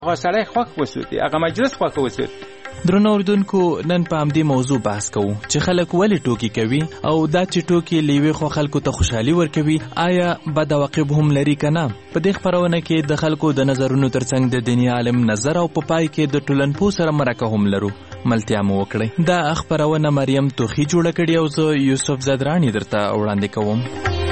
هغه سړی خوښ وسوتی، هغه مجلس خوښ وسوت. درنو اوریدونکو، نن په همدې موضوع بحث کوو چې خلک ولې ټوکې کوي او دا چې ټوکې له یوې خوا خلکو ته خوشحالي ورکوي آیا بد عواقب هم لري که نه. په دې خپرونه کې د خلکو د نظرونو ترڅنګ د دیني عالم نظر او په پای کې د ټولنپوه سره مرکه هم لرو. ملتیا مو وکړئ. دا خپرونه مریم توخی جوړه کړې او زه یوسف زدرانی درته وړاندې کوم.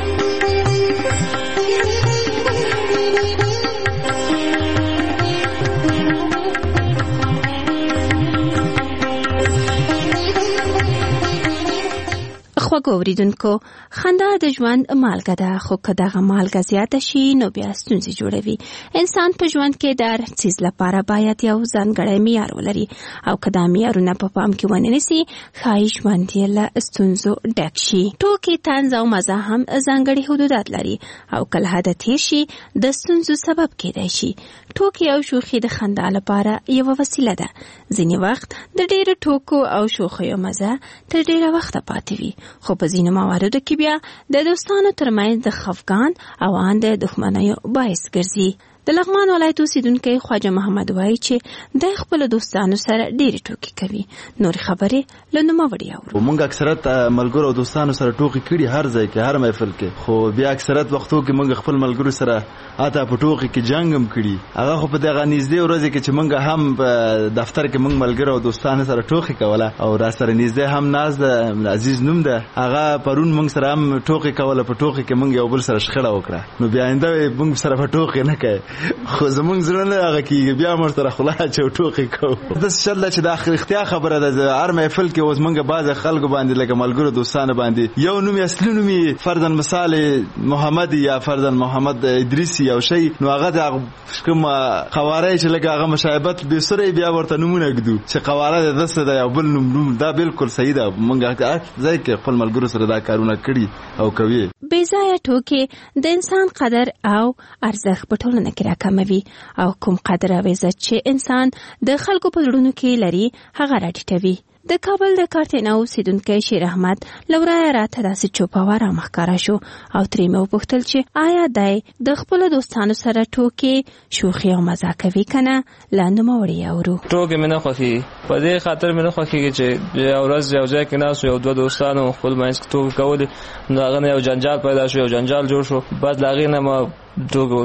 خوږو اوریدونکو، خندا د ژوند مالګه ده، خو که دغه مالګه زیاته شي نو بیا ستونزې جوړوي. انسان په ژوند کې د هر څیز لپاره باید یو ځانګړی معیار ولري او که دا معیارونه په پام کې ونه نیسي ښایي ژوند یې له ستونزو ډک شي. ټوکې، طنز او مزه هم ځانګړي حدودات لري او که له حده تیر شي د ستونزو سبب کېدای شي. ټوکې او شوخي د خندا لپاره یوه وسیله ده. ځینې وخت د ډېرو ټوکو او شوخیو مزه تر ډېره وخته پاتې وي، خو په ځینو مواردو کې بیا د دوستانو ترمنځ د خفګان او ان د دښمنیو باعث ګرځي. د لغمان ولایت اوسیدونکی خواجه محمد وایي چې د خپل دوستانو سره ډېرې ټوکې کوي. نورې خبرې له نوموړي اورو. موږ اکثرت ملګرو او دوستانو سره ټوکې کړي هر ځای کې، هر محفل کې، خو بیا اکثرت وختو کې موږ خپل ملګرو سره اته په ټوکې کې جنګ هم کړي. هغه خو په دغه نږدې ورځې کې چې موږ هم په دفتر کې موږ ملګرو او دوستانو سره ټوکې کوله او را سره نږدې هم ناز د عزیز نوم ده، هغه پرون موږ سره هم ټوکې کوله. په ټوکې کې موږ یو بل سره شخړه وکړه، نو بیا آینده موږ سره په ټوکې نه کوي، خو زمونږ زړه نه هغه کېږي، بیا موږ سره خوله اچو ټوکې کوو. داسې چل ده چې دا اختیا خبره ده. هر محفل کې اوس موږ بعضې خلکو باندې لکه ملګرو دوستانو باندې یو نوم یې اصلي نوم یې فرضاً مثال محمد یا فرضاً محمد ادریسي یو شی، نو هغه د کوم قواره چې لکه هغه مشابهت بې سره بیا ورته نومونه ږدو چې قواره د دسته ده یو بل نوم. دا بالکل صحیح ده. موږ ځای کې خپل ملګرو سره دا کارونه کړي او کوي. بې ځایه ټوکې د انسان قدر او ارزښت په ټولنه کې راکموي او کوم قدر او عزت چې انسان د خلکو په زړونو کې لري هغه راټیټوي. د کابل د کارتینا اوسیدونکی شیر احمد له ورایه راته داسې چوپاوه رامښکاره شو او ترې مې وپوښتل چې آیا دی د خپلو دوستانو سره ټوکې، شوخي او مزاح کوي که نه. له نوموړي اورو. ټوکې مې نه خوښېږي، په دې خاطر مې نه خوښېږي چې یو ورځ یو ځای کې ناست یو دوه دوستانو خپل منځ کې ټوکې کولې، نو هغه نه یو جنجال پیدا شو، یو جنجال جوړ شو. بعد له هغې نه ما ټوکو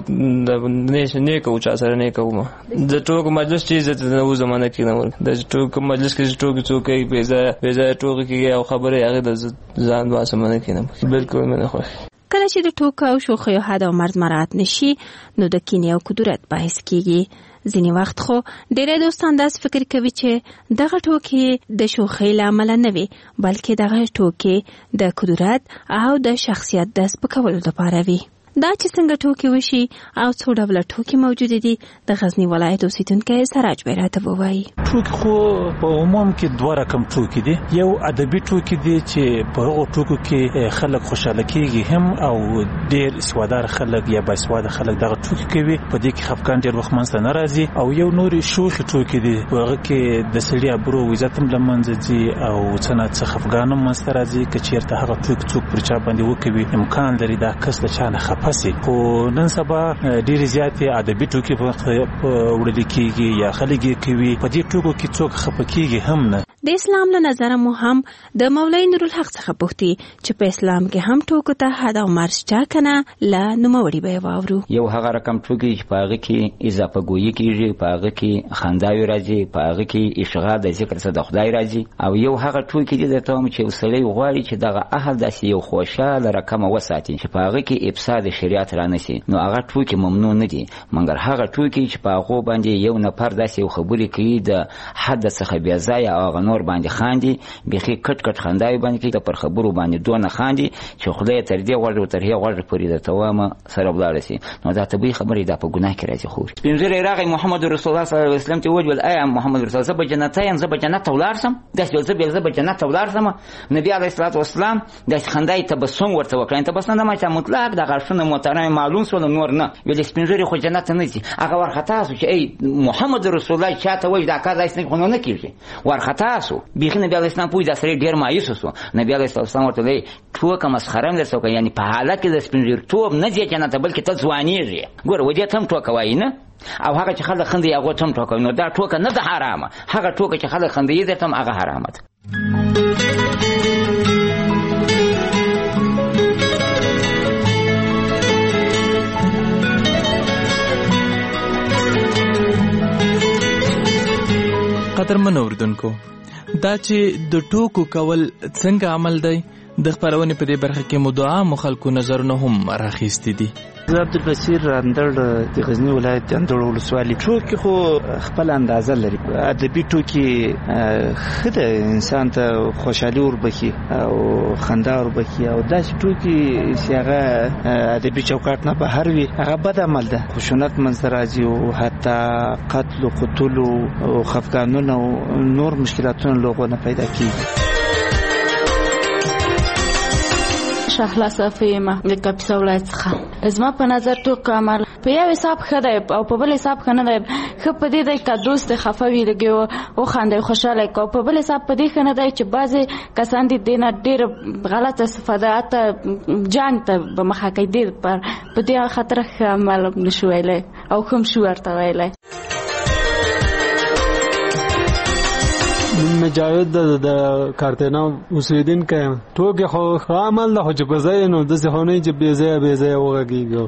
نه کوو، چا سره نه کوو. د ټوکو مجلس چې عزت نه و زمانه کې نه ول، د ټوکو مجلس کې ټوکې څوک کوي، بې ځایه ټوکې کېږي او خبرې هغې د ځان واسمانه کې نه بالکل مې نه خوښي. کله چې د ټوکو او شوخیو حد او مرز مراعات نشي نو د کینې او کدورت باعث کېږي. ځینې وخت خو ډېری دوستان داسې فکر کوي چې دغه ټوکې د شوخۍ له امله نه وي، بلکې دغه ټوکې د کدورت او د شخصیت د سپکولو لپاره وي. دا چې څنګه ټوکې وشي او څو ډوله ټوکې موجودې دي د غزني ولایت اوسیدونکی سراج بی راته ووایي. ټوکې خو په عموم کې دوه رقم ټوکې دي. یو ادبي ټوکې دي چې په هغو ټوکو کې خلک خوشحاله کېږي هم او ډېر سوادار خلک یا باسواده خلک دغه ټوکې کوي، په دې کې خفګان ډېر وخت منځته نه راځي. او یو نورې شوخې ټوکې دي، په هغه کې د سړي ابرو او عزت هم له منځه ځي او څه نه څه خفګان هم منځته راځي. که چېرته هغه ټوکې څوک پر چا باندې وکوي امکان لري دا کس له چا نه پسې. خو نن سبا ډېرې زیاتې ادبي ټوکې وړل کېږي یا خلک یې کوي، په دې ټوکو کې څوک خفه کېږي هم نه. د اسلام له نظره مو هم د مولوي نورالحق څخه پوښتي چې په اسلام کې هم ټوکو ته حد او مرز شته که نه. له نوموړي به یې واورو. یو هغه رقم ټوکې چې په هغه کې اضافه ګویي کېږي، په هغه کې خنداوې راځي، په هغه کې اشغال د ذکر څخه د خدای راځي. او یو هغه ټوکې دي درته وایم چې یو سړی غواړي چې دغه اهل داسې یو خوشحاله رقمه وساتي چې په هغه کې افساد شریعت رانشي، نو هغه ټوکې ممنوع نه دي. مګر هغه ټوکې چې په هغو باندې یو نفر داسې یو خبرې کوي د حد څخه بې ځایه او هغه نور باندې خاندي، بیخي کټ کټ خنداوې باندې کوي، پر خبرو باندې دونه خاندي چې خدای تر دې غوږ تر هغې غوږ پورې درته وایم سره ولاړه شي. نو دا طبیعي خبرې دا په ګناه کې راځي. خوري سپین ږیری راغی محمد رسول الله صلی الله علیه وسلم ته وویل ایا محمد رسول الله زه به جنتی یم، زه به جنت ته ولاړ شم. داسې ویل زه به جنت ته ولاړ شم. نبي علیه الصلاة والسلام داسې خندا یې تبسم ورته وکړه. تبسم نه چې مطلق د غاښونه محترم معلوم شول نور نه ویل سپین ږیری خو جنت ته نه ځي. هغه ورخطا شو چې ای محمد رسول الله چاته وایي دا کار داسې نه کېږي، ورخطا شو بیخي نبی علیه السلام پوه دا سړی ډېر مایوس شو. نبی علیه السلام ورته وایي ټوکه مسخره هم درته وکړه، یعنې په حالت کې د سپینږیرتوب نه ځې جنت ته بلکې ته ځوانېږې. ګوره ودې ته هم ټوکه وایي نه، او هغه چې خلک خندوي هغو ته هم ټوکه. نو دا ټوکه نه ده حرامه، هغه ټوکه چې خلک خندوي درته هم هغه حرامه ده. قدرمن اوریدونکو، دا چې د ټوکو کول څنګه عمل دی، د خپرونې په دې برخه کې مو د عامو خلکو نظرونه هم راخیستي دي. زه عبدالبصیر اندړ د غزنی ولایت اندړ ولسوالي. ټوکې خو خپل اندازه لري. ادبي ټوکې ښه ده، انسان ته خوشحالي وربخي او خندا وربخي، او داسې ټوکې چې هغه ادبي چوکاټ نه بهر وي هغه بد عمل ده. خشونت منځته راځي او حتی قتل و قتل او خفګانونه او نور مشکلاتونه له هغو نه پیدا کېږي. شهلا صفیمه د کاپیسا ولایت څخه. زما په نظر ټوک عمل په یو حساب ښه دی او په بل حساب ښه نه دی. ښه په دې دی که دوست خفه وي لږ وخاندئ خوشحاله کړو، په بل حساب په دې ښه نه دی چې بعضې کسان دي دې نه ډېره غلطه استفاده حتی جنګ ته به مخه کوي. ډېر په دې خاطر ښه عمل نشو ویلی او ښه هم شو ورته ویلی. مجاهد د کارتنا اوسیدونکی یم. ټوکې خو ښه عمل ده، خو چې په ځای نو داسې خو نه چې بې ځایه وغږېږي.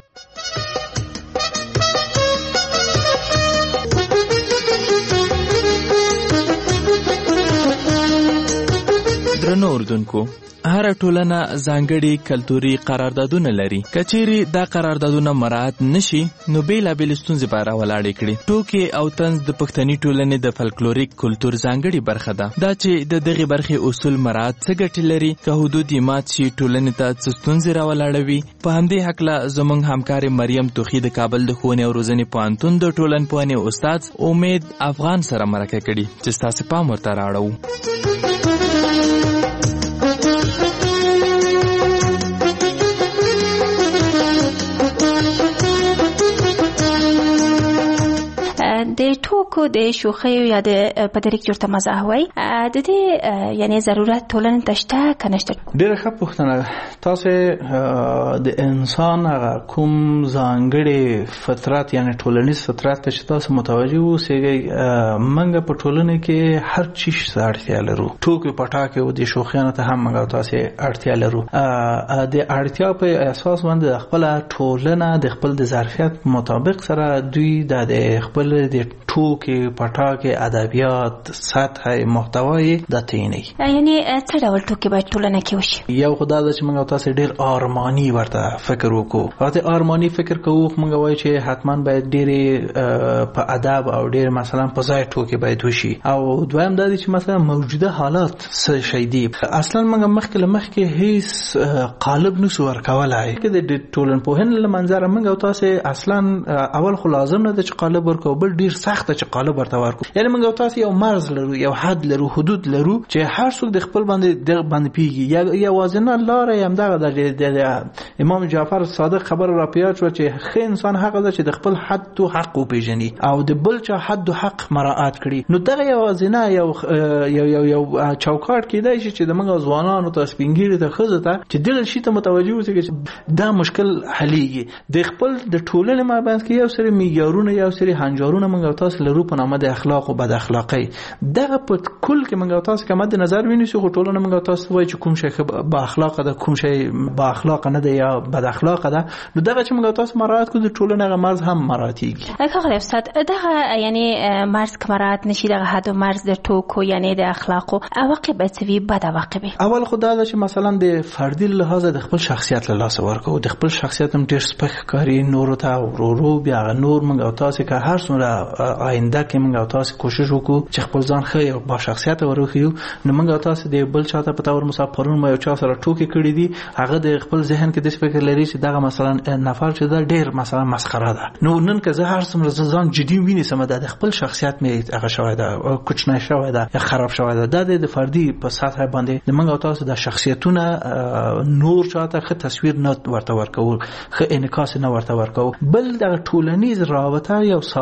درنو اردوونکو، هر ټولنه ځانګړي کلتوري قراردادونه لري. کچېرې دا قراردادونه مراعات نشي نو بیلابېلې ستونزې به راولاړې کړي. ټوکې او طنز د پښتني ټولنې د فلکلوریک کلتور ځانګړې برخه ده. دا چې د دغې برخې اصول مراعات څه ګټې لري، که حدود یې مات شي ټولنې ته څه ستونزې راولاړوي. په همدې هکله زموږ همکارې مریم توخي د کابل د ښوونې او روزنې پوهنتون د ټولنپوهنې استاد امید افغان سره مرکه کړې چې ستاسې پام ورته راوړو. د ټوکو د شوخیو یا د پدریک جوړته مزاح وای د دې یعنی ضرورت ټولنې ته شته که نشته؟ ډېره ښه پوښتنه. تاسې د انسان هغه کوم ځانګړی فطرت یعنی ټولنیز فطرت ته چې تاسو متوجه اوسئ، موږ په ټولنه کې هر چیز ته اړتیا لرو. ټوکې پټاکې او د شوخیانو ته هم موږ تاسې اړتیا لرو. د اړتیا په اساس باندې خپل ټولنه د خپل د ظرفیت مطابق سره دوی د خپل د ټوکې پټاکې ادبیات سطح محتوای د تینی یعنی څه ډول ټوکې باید ټولنه کې وشي؟ یو خدای دا چې موږ تاسو ډیر آرمانی ورته فکر وکړو. راته آرمانی فکر کوو موږ وایو چې حتما باید ډیر په ادب او ډیر مثلا په ځای ټوکې باید وشي. او دویم دا چې مثلا موجوده حالات څه شي دي. اصلا موږ مخکې هیڅ قالب نشو ورکولای کې د ټولنپوهنې له منظره موږ تاسو اصلا اول خو لازم نه چې قالب ورکو، بل ډیر سخت چې قالب ورته ورکو. یعنی موږ تاسو یو مرز لرو، یو حد لرو، حدود لرو چې هر څوک د خپل باندې پیږي. یا وازنه لاره هم دغه د امام جعفر صادق خبر را پیاد شو چې خې انسان حق ده چې د خپل حد او حق پیژني او د بل چا حد او حق مراعات کړي. نو دغه یو وازنه یو چوکاټ کېدای شي چې د موږ ځوانانو ته سپینګیری ته خزه ته چې دل شي ته متوجه اوسي چې دا مشکل حلیږي. د خپل د ټولنې مابین کې یو سری میګارونه یو سری هنجارونه موږ تاسو لرو په نامه د اخلاق او بد اخلاقی. دغه په کل کې موږ تاسو کوم د نظر وینئ خو ټولنه موږ تاسو وایي چې کوم شی با اخلاق ده، کوم شی با اخلاق نه ده یا بد اخلاق ده. نو دغه چې موږ تاسو مراعات کوو د ټولنه مرز هم مراعاتيږي. ښه استاد، دغه یعنی مرز که مراعات نشي دغه حد او مرز د ټوکو یعنی د اخلاقو عواقب څه وي؟ بد عواقب. اول خدای دا چې مثلا د فردي لحاظ د خپل شخصیت له لاسه ورکو، د خپل شخصیت هم ډیر سپک کاری نور ته ورو بیا نور موږ تاسو که هر څومره آینده کې موږ تاسو کوشش وکړو چې خپل ځان ښه او با شخصیت ورخیو. نو موږ تاسو د بل چاته په تور مسافرون مې یو چا سره ټوکې کړې دي، هغه د خپل ذهن کې د فکر لري چې دغه مثلا نفر چې دا ډیر مثلا مسخره ده. نو نن که زه هر څومره ځان جدي وینم د خپل شخصیت مې هغه شوی ده او کوچنی شوی ده یا خراب شوی ده. د فردي په سطح باندې موږ تاسو د شخصیتونه نور چاته ښه تصویر نه ورته ورکو، ښه انعکاس نه ورته ورکو. بل د ټولنیز رابطه یو سالم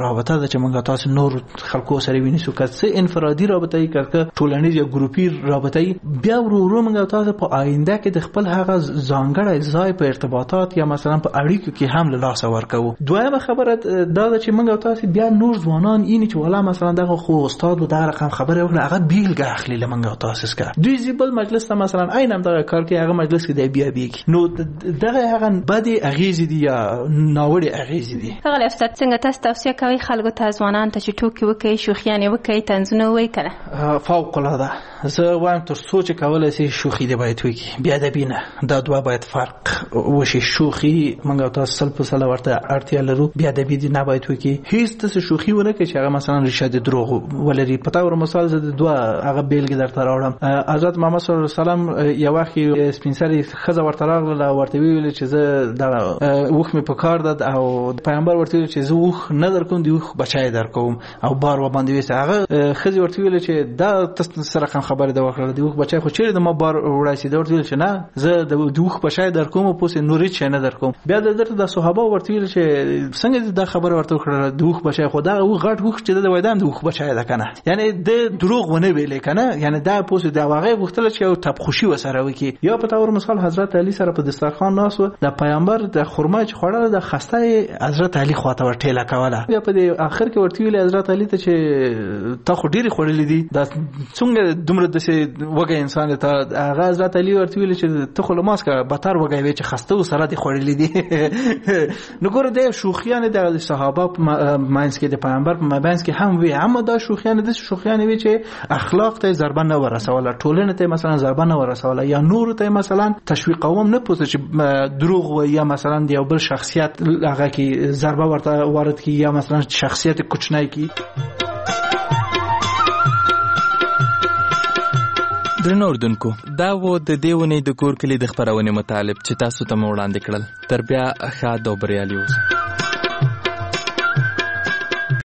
رابطه ده چې موږ تاسو نور خلکو سره وینئ که څه انفرادي رابطه ای که ټولنیز یا ګروپي رابطه ای بیا ورو موږ تاسو په آینده کې د خپل هغه ځانګړی ځای په ارتباطات یا مثلا په اړیکو کې هم له لاسه ورکوو. دویمه خبره دا ده چې موږ تاسو بیا نور ځوانان اینی چې ولا مثلا دغه خو استاد و دا رقم خبره وکړه هغه بیلګه اخلي له موږ تاسو څخه دوی زیبل مجلس ته مثلا عین هم دغه کار کې هغه مجلس کې دی بیا بیګ نو دغه هغه بدی اغیزې دي یا ناوړه اغیزې دي. هغه استاد څنګه تاسو توصیه کوي خلکو ته ځوانان ته چې ټوکی وکړي شوخیانه وکړي تنزونه وای کړه فوق العاده زه وایم تر څو چې کولای شي شوخي دی باید وکړي بیا د بینه دا دوه باید فرق وشي. شوخي موږ تاسو سل په سل ورته اړتیا لرو بیا د بی نه باید وکړي هیڅ څه شوخي ونه کوي چې هغه مثلا رشاد دروغ ولري. پتا ور مثال زه دوه هغه بیلګه درته راوړم. حضرت محمد صلی الله علیه وسلم یو وخت سپینسری خزه ورته راغله ورته ویل چې زه د وخت می په کار داد او پیغمبر ورته ویل چې زه وخت نه درکوم دی وخت بچای درکوم او بار و باندې وسه هغه خزه ورته ویل چې دا تاسو سره خبره ده وکړه دی وخت بچای خو چیرې د ما بار وړای سي ورته ویل چې نه زه د وخت بچای درکوم او پوسې نورې چ نه درکوم. بیا د صحابه ورته ویل چې څنګه دا خبره ورته وکړه د وخت بچای خو دا غټ وخت چې د وایدان د وخت بچای ده کنه یعنی د دروغ ونه ویلې کنه یعنی دا پوسې دا واغې وختل چې یو تب خوشي وسره وکي. یا په تور مثال حضرت علی سره په دسترخوان ناس و د پیغمبر د خرما چې خوړل د خسته حضرت علی خواته ورټیله کوله. بیا په اخر کې ورته ویل حضرت علی ته چې تا خو ډیری خوړلې دي دا څنګه دومره د وګه انسان ته هغه حضرت علی ورته ویل چې ته خو لماسکه بتر وګه وی چې خسته سره دي خوړلې دي. نو ګوره د شوخیان د صحابه ماینس کې د پیغمبر په مابینس کې هم وی اما دا شوخیان د شوخیان وی چې اخلاق ته ضربه نه ورسوله ټولنه ته مثلا ضربه نه ورسوله یا نور ته مثلا تشویق قوم نه پوسه چې دروغ و یا مثلا د یو بل شخصیت هغه کې ضربه ورته وارد کی یا مثلا شخصیت کوچنی کی. درنو اردوونکو دا و د دیونې د کور کلی د خبرونه مطالب چې تاسو ته وړاندې کړل تر بیا ښه او بریالي اوسئ.